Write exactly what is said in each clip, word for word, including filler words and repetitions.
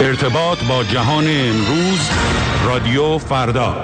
ارتباط با جهان امروز، رادیو فردا.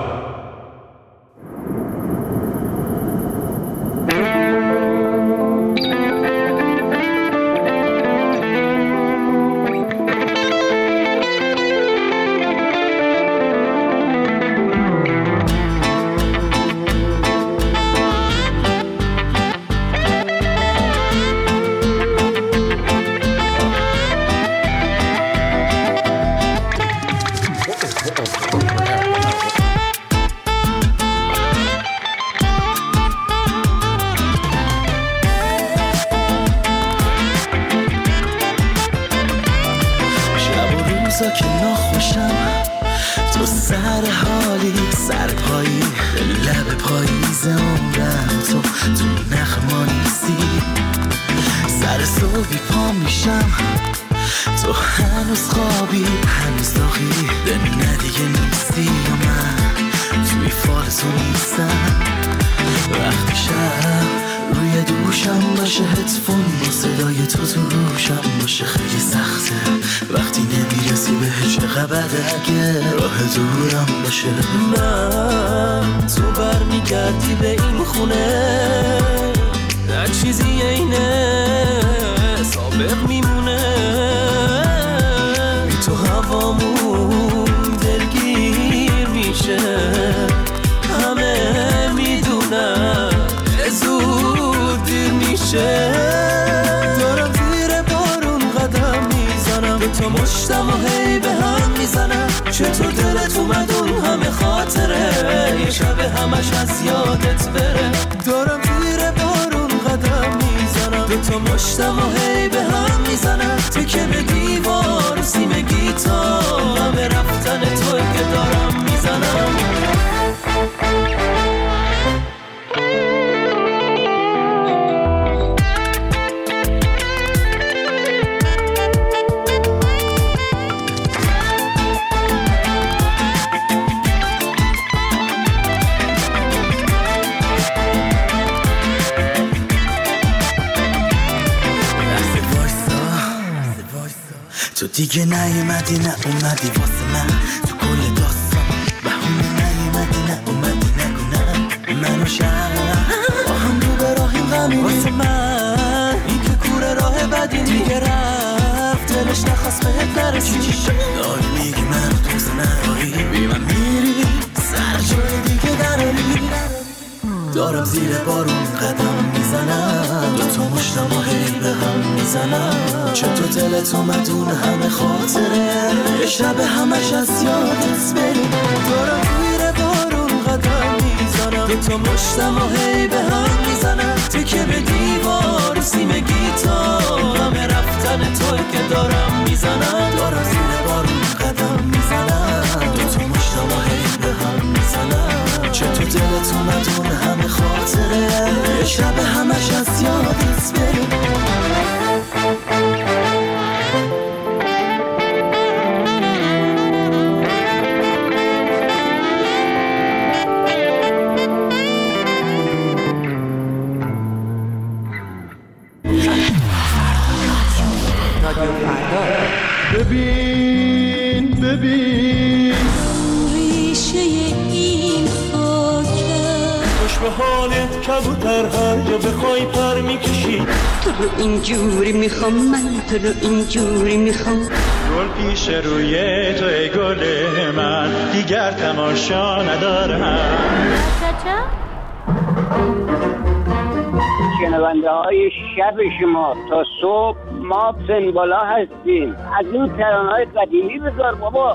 من تو برمیگردی به این خونه، نه چیزی اینه سابق میمونه، بی تو هوامون دلگیر میشه، همه میدونن زود دیر میشه. دارم زیر بارون قدم میزنم، به تو مشتم و هی به هم میزنم، چطور دلت اومد اون همه خاطره یه شب همش از یادت بره. دارم زیر بارون قدم میزنم، به تو مشتم و هی به هم میزنم، تکه به دیوار سیم گیتار همه رفتن توی که دارم میزنم. تو دیگه نیومدی نه اومدی واسه من، تو کل داستان بهونه نیومدی نه اومدی نگو نه منو شهر با هم رو به راهیم غمی واسه من، این که کوره راه بدی دیگه رفت دلش نخواست بهت نرسی. داری میگی من دوست نداری، بی من میری سر جای دیگه دراری. دارم زیر بارون قدم میزنم، دو تا مشتم و هی به هم میزنم، چطور دلت اومد اون همه خاطره یه شب همش از یادت بری. دارم زیر بارون قدم میزنم، دو تا مشتم و هی به هم میزنم، تکه به دیوار سیم گیتار همه رفتن توی که دارم میزنم. دارم زیر بارون قدم میزنم، دو تا مشتم و هی به هم میزنم، چطور دلت اومد اون همه خاطره یه شب همش از یادت بری. ببین ببین ریشه این خاکه، خوش به حالت کبوتر هر جا بخوای پر میکشی. تو رو اینجوری میخوام، من تو رو اینجوری میخوام، گل پیش روی تو ای گل من، دیگر تماشا ندارم. شنونده های شب شما تا صبح ما پنبالا هستیم، از این ترانه های قدیمی بذار بابا.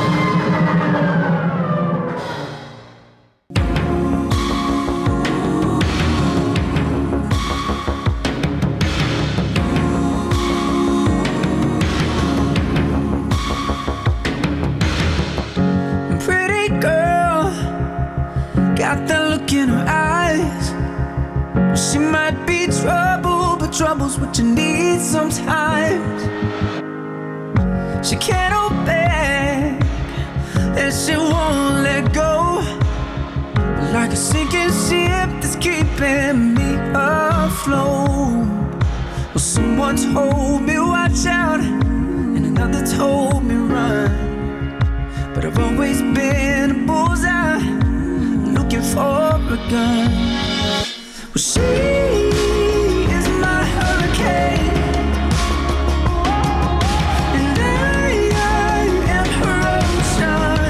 Pretty girl, got that look in her eyes. She might be trouble, but trouble's what you need sometimes. She can't hold back, and she won't let go. Like a sinking ship that's keeping me afloat. Well, someone told me watch out, and another told me run. a gun. Well, she is my hurricane, and I, I am her ocean.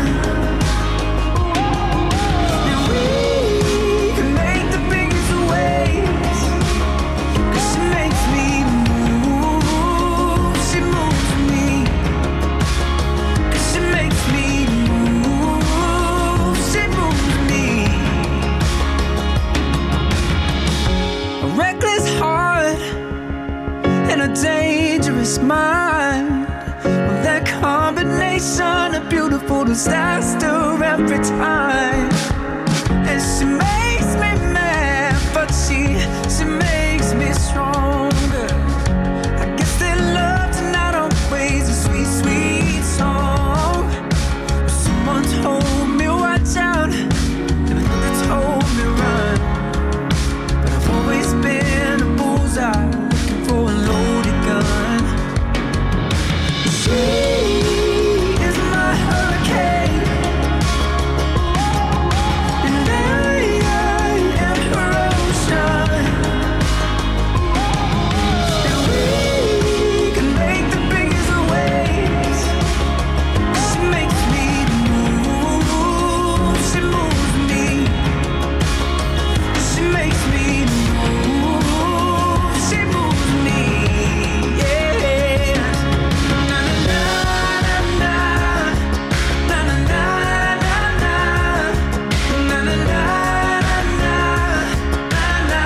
And we can make the biggest waves, 'cause she makes me move. She moves me, 'cause she makes me move. She moves me. A reckless heart and a dangerous mind. Well, that combination of beautiful disaster every time. And she makes me mad, but she, she makes me stronger. I guess that love tonight always a sweet, sweet song. Someone told me watch out, and another told me run. But I've always been a bullseye, looking for a loaded gun. She is my hurricane, and I, I am her ocean. And we can make the biggest waves. She makes me move. She moves me. She makes me move. She moves me. Yeah. Na na na na na na na na na na na na na na na.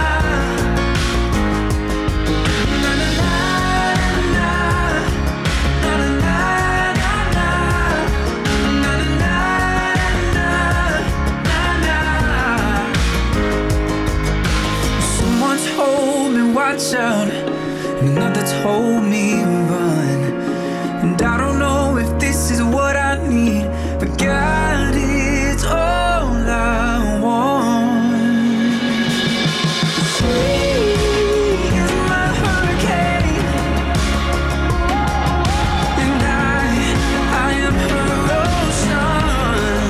Someone told me watch out, and another told me run. And I don't know if this is what I need, but God, it's all I want. She is my hurricane, and I, I am her ocean.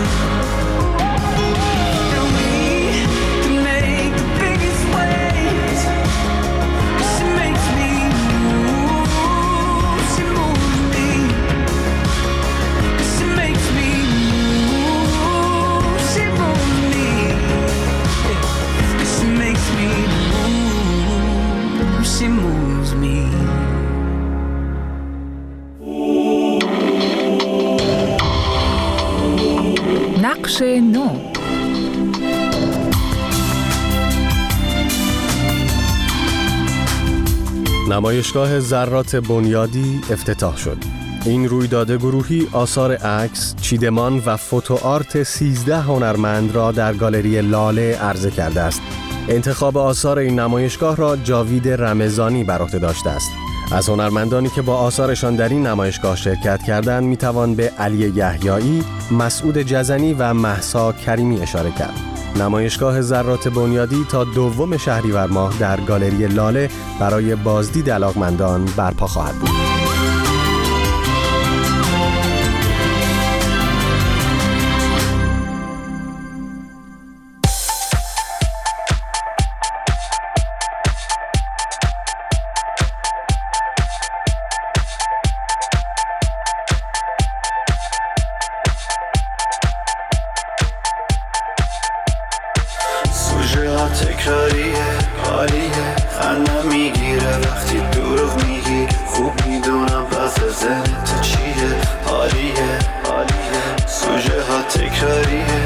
And we can make the biggest waves. She makes me move. She moves me. She makes me move. She moves me. She makes me move. She moves me. نقش نو. نمایشگاه ذرات بنیادی افتتاح شد. این رویداد گروهی آثار عکس، چیدمان و فوتو آرت سیزده هنرمند را در گالری لاله عرضه کرده است. انتخاب آثار این نمایشگاه را جاوید رمضانی بر عهده داشته است. از هنرمندانی که با آثارشان در این نمایشگاه شرکت کردند میتوان به علی یحیایی، مسعود جزنی و مهسا کریمی اشاره کرد. نمایشگاه ذرات بنیادی تا دوم شهریور ماه در گالری لاله برای بازدید علاقمندان برپا خواهد بود. تکراریه حالیه خندم میگیره وقتی دروغ میگی خوب میدونم پس ذهنت چیه حالیه حالیه سوژه ها تکراریه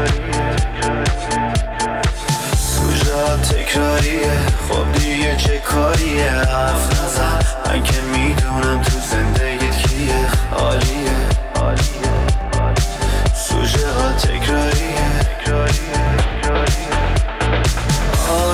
سوژه ها تکراریه خب دیگه چه کاریه حرف نزن من که میدونم تو زندگیت کیه حالیه حالیه سوژه ها تکراریه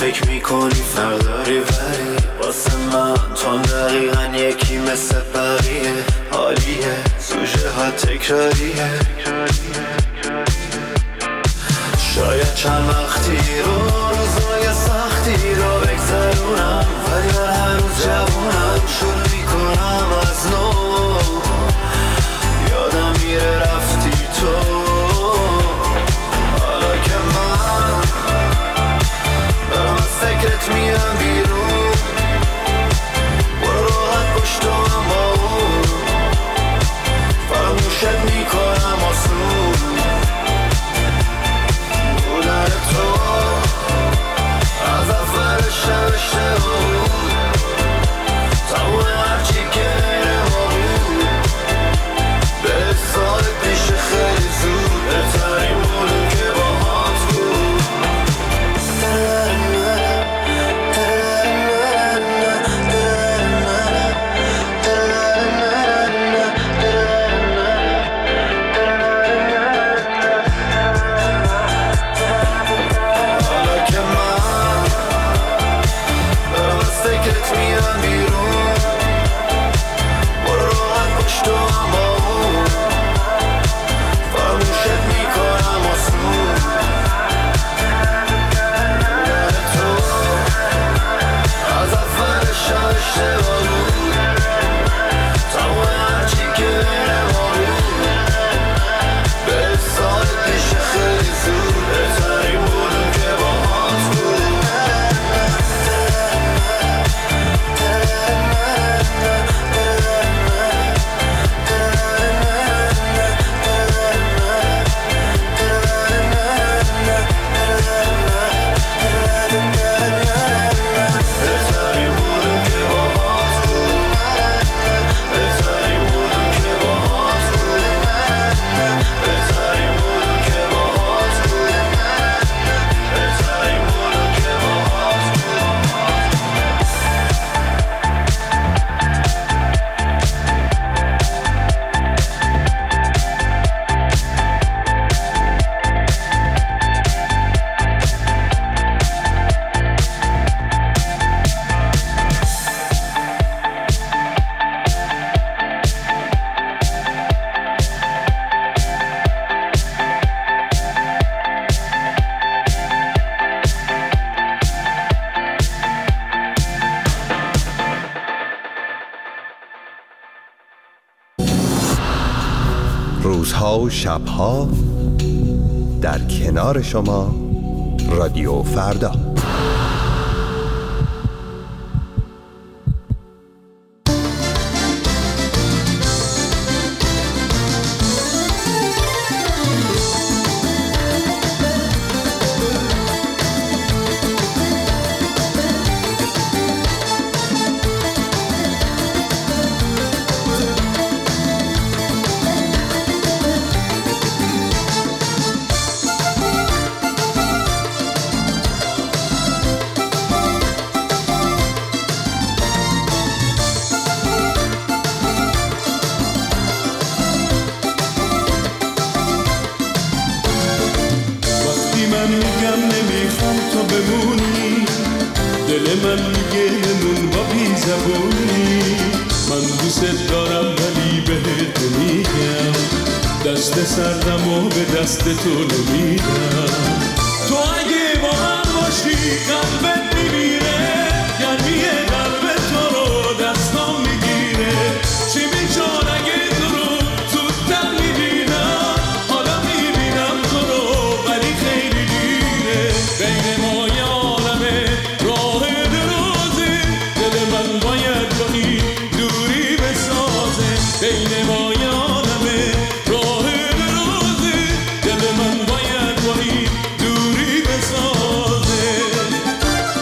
فکر میکنی فرق داری ولی واسه من تو دقیقا یکی مثل بقیه حالیه سوژه ها تکراریه شاید چند وقتی رو روزای سختی رو بگذرونم ولی من هر روز جوونم شروع میکنم از نو یادم میره رفتی تو حالا که من دارم از فکرت میرم بیرون برو راحت باش تو هم با اون فراموشت میکنم آسون بودن تو از اولش نوشته بود تموم هرچی که غیر ما بود به سال پیش خیلی زود بهترین بودون که با هات بود حالا که من دارم از فکرت میرم بیرون برو راحت باش تو هم با اون فراموشت میکنم آسون بودن تو از اولش نوشته بود تمام هرچی که غیر ما بود به سال پیش خیلی زود بهترین بودون که با هات بود بهترین بودون که با هات بود بهترین بودون که با هات بود بهترین بودون که با هات بود بهترین بودون که با هات روزها و شبها در کنار شما رادیو فردا. دست سردم و به دست تو نمیدم تو اگه با من باشی قلبت میمیره گرمی قلب تو رو دستام میگیره چی میشد اگه تو رو زودتر میبینم حالا میبینم تو رو ولی خیلی دیره بین ما یه عالمه راه درازه دل من باید با این دوری بسازه بین ما یه عالمه راه درازه دل من باید با این دوری بسازه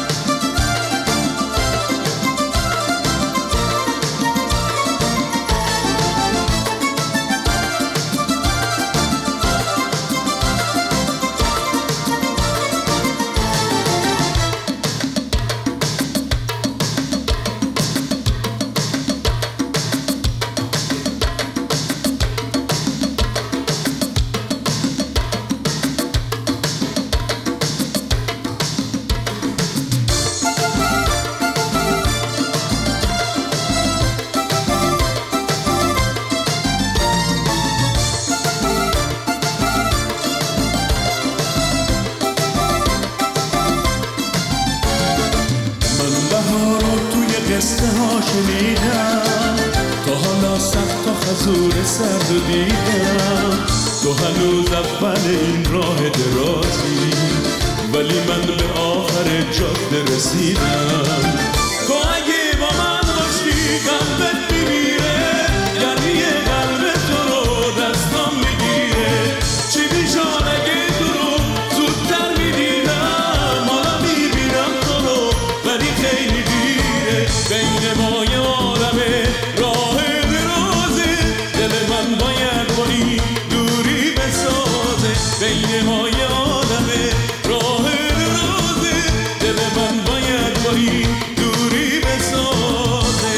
قصه ها شنیدم، تا حالا سخت تا خزور سرد و دیدم. تو هنوز اول این راه درازی، ولی من به آخر جاده رسیدم. تو اگه با من باشی قلبت میمیره، یعنی قلب تو رو دستام میگیره. چی بیشان اگه تو رو زودتر میدیدم، حالا میبینم تو رو ولی خیلی دیره. بین ما یه عالمه راه درازه، دل من باید با این دوری بسازه. بین ما یه عالمه راه درازه، دل من باید با این دوری بسازه.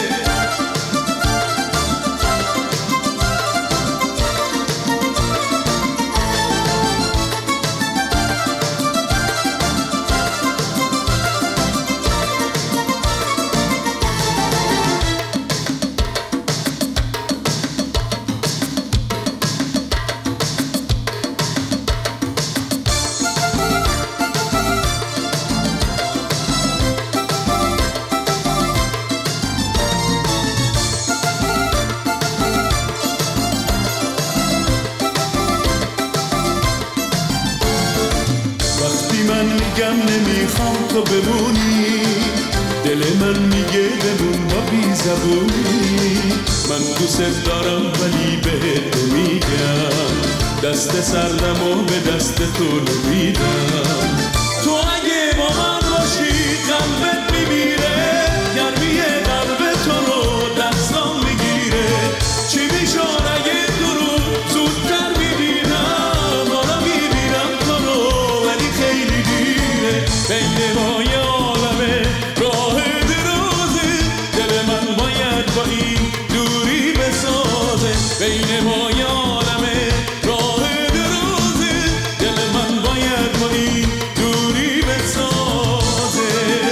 نمیخوام تو بمونی، دل من میگه بمون با بی زبونی. من دوست دارم ولی بهت نمیگم، دست سردم و به دست تو نمیدم. تو اگه با من باشی قلبت میمیره، گرمی قلب تو رو دستام میگیره. چی میشون اگه تو رو زودتر میبینم، حالا میبینم تو رو ولی خیلی دیره. بین ما یه عالمه راه درازه، دل من باید با این دوری بسازه. بین ما یه عالمه راه درازه، دل من باید با این دوری بسازه.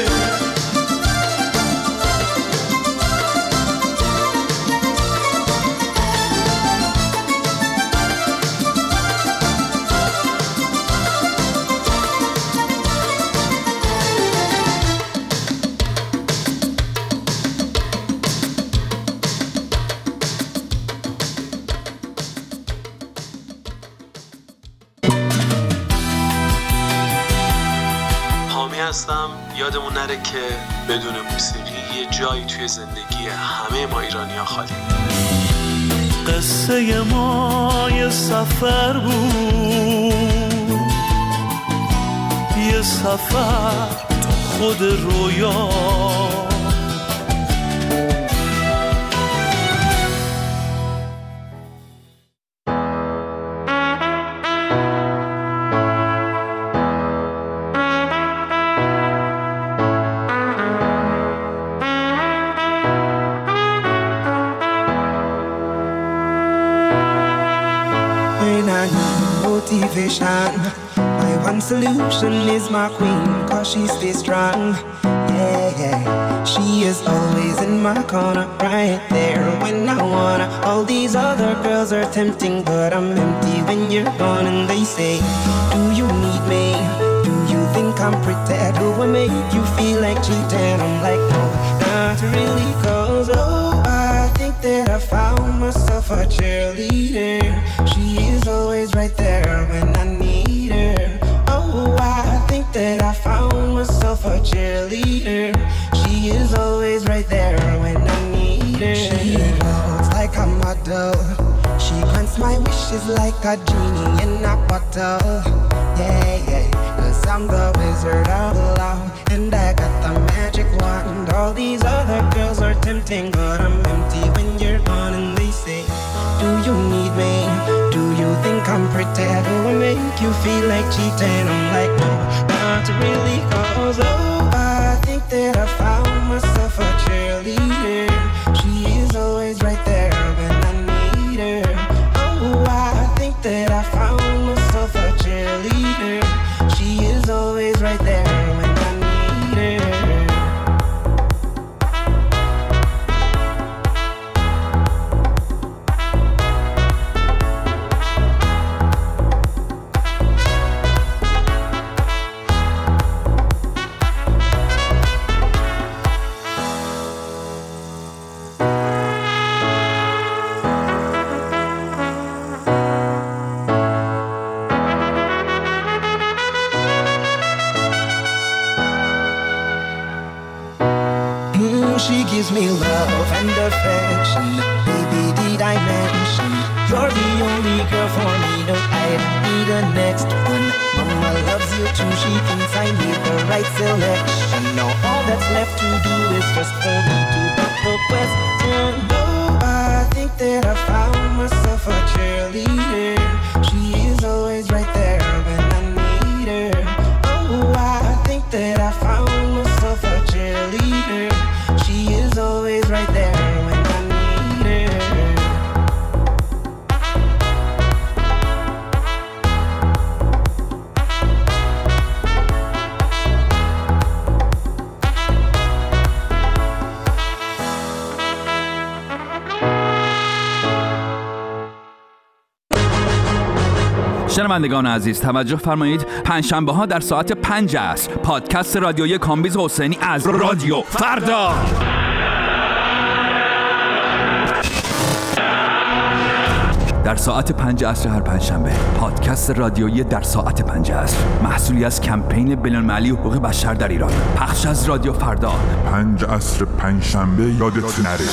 هستم. یادمون نره که بدون موسیقی یه جایی توی زندگی همه ما ایرانی‌ها خالی. قصه ما یه سفر بود، یه سفر تو خود رویا. My one solution is my queen, cause she stays strong. Yeah, yeah. She is always in my corner, right there when I wanna. All these other girls are tempting, but I'm empty when you're gone. And they say, do you need me? Do you think I'm pretty? Do I make you feel like cheating? I'm like, no, not really, cause oh, I think that I found myself a cheerleader. She is always right there when I need her. Oh, I think that I found myself a cheerleader. She is always right there when I need her. She looks like a model. She grants my wishes like a genie in a bottle. Yeah, yeah, cause I'm the wizard of love, and I got the magic wand. All these other girls are tempting, but I'm empty when you're gone. And they say, do you need me? Do you think I'm pretty? Do I make you feel like cheating? I'm like, no, not really, cause oh, I think that I found myself a cheerleader. She is always right there when I need her. Oh, I think that I found myself a cheerleader. She is always right there when I need her. she gives me love and affection. Baby, did I mention you're the only girl for me? No, I don't need the next one. Mama loves you too, she thinks I need the right selection. Now all that's left to do is just for me to put the question. Oh, I think that I found myself a cheerleader. She is always right there when I need her. Oh, I think that I found myself a cheerleader. She is always right there when I need her. شنوندگان عزیز توجه فرمایید، پنجشنبه ها در ساعت پنج عصر پادکست رادیویی کامبیز حسینی از رادیو فردا. در ساعت پنج عصر هر پنجشنبه پادکست رادیویی در ساعت پنج عصر، محصولی از کمپین بین‌المللی حقوق بشر در ایران، پخش از رادیو فردا. پنج عصر پنجشنبه یادت نره.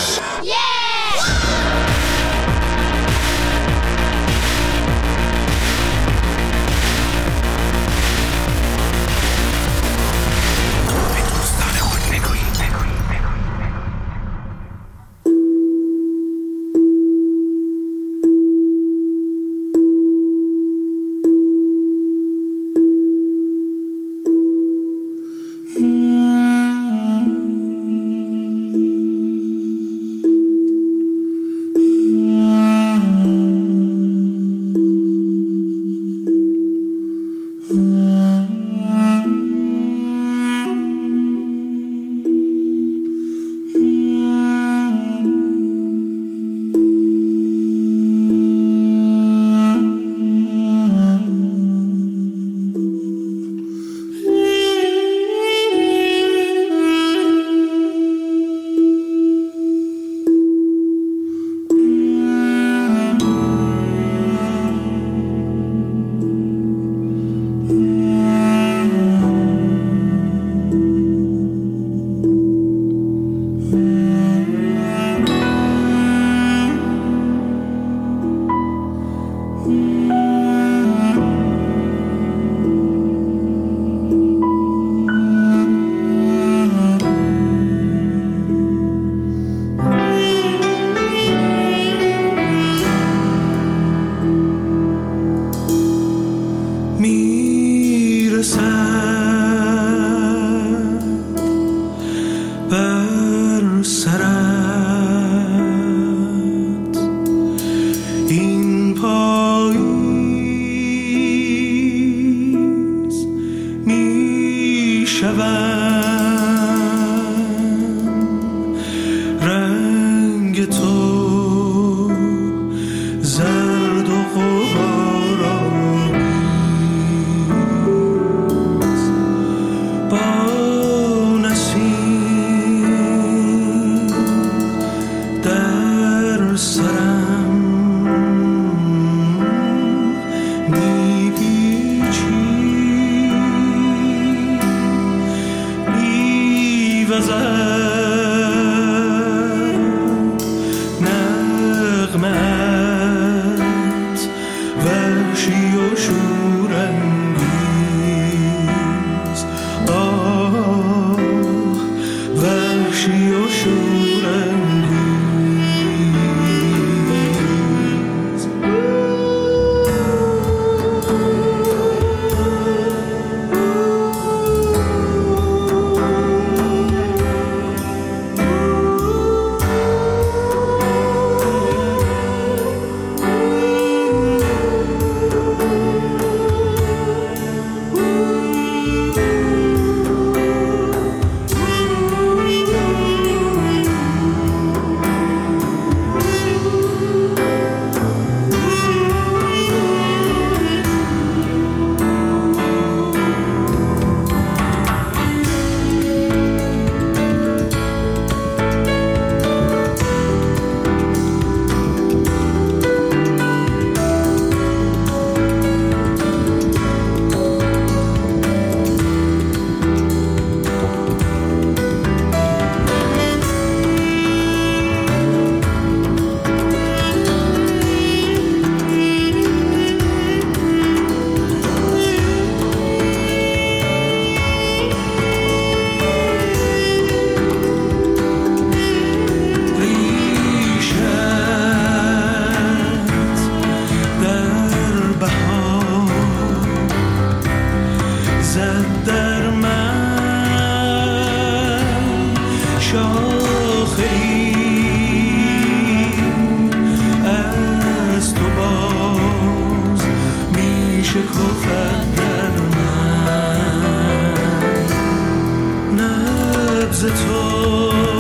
شاخه‌ای از تو باز میشه کفت در من. نبض تو